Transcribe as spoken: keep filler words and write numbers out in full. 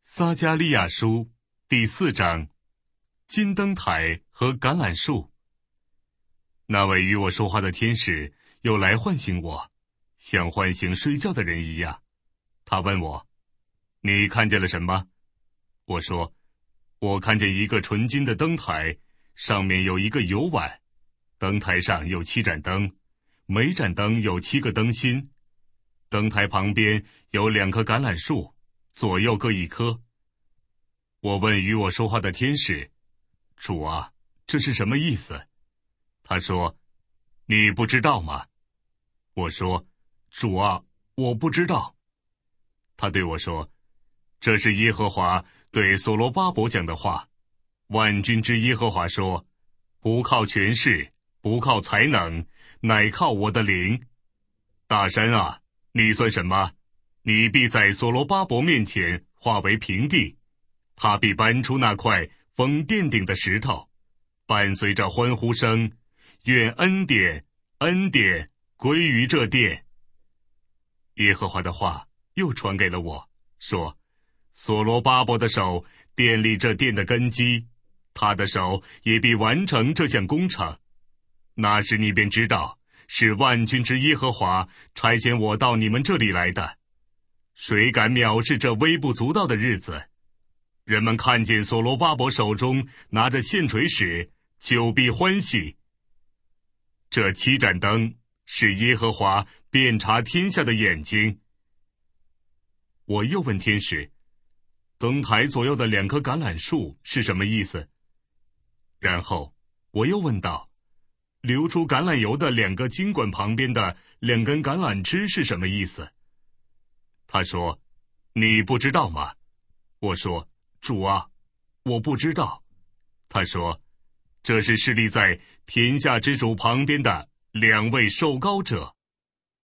撒迦利亚书第四章，金灯台和橄榄树。那位与我说话的天使又来唤醒我，像唤醒睡觉的人一样。他问我，你看见了什么？我说，我看见一个纯金的灯台，上面有一个油碗，灯台上有七盏灯，每盏灯有七个灯芯。灯台旁边有两棵橄榄树，左右各一棵。我问与我说话的天使，主啊，这是什么意思？他说，你不知道吗？我说，主啊，我不知道。他对我说，这是耶和华对所罗巴伯讲的话。万军之耶和华说，不靠权势，不靠才能，乃靠我的灵。大山啊，你算什么？你必在所罗巴伯面前化为平地，他必搬出那块封殿顶的石头，伴随着欢呼声，愿恩典恩典归于这殿。耶和华的话又传给了我，说，所罗巴伯的手奠立这殿的根基，他的手也必完成这项工程。那时你便知道，是万军之耶和华差遣我到你们这里来的。谁敢藐视这微不足道的日子？人们看见所罗巴伯手中拿着线锤时，就必欢喜。这七盏灯是耶和华遍察天下的眼睛。我又问天使，灯台左右的两棵橄榄树是什么意思？然后我又问道，流出橄榄油的两个金管旁边的两根橄榄枝是什么意思？他说，你不知道吗？我说，主啊，我不知道。他说，这是侍立在天下之主旁边的两位受膏者。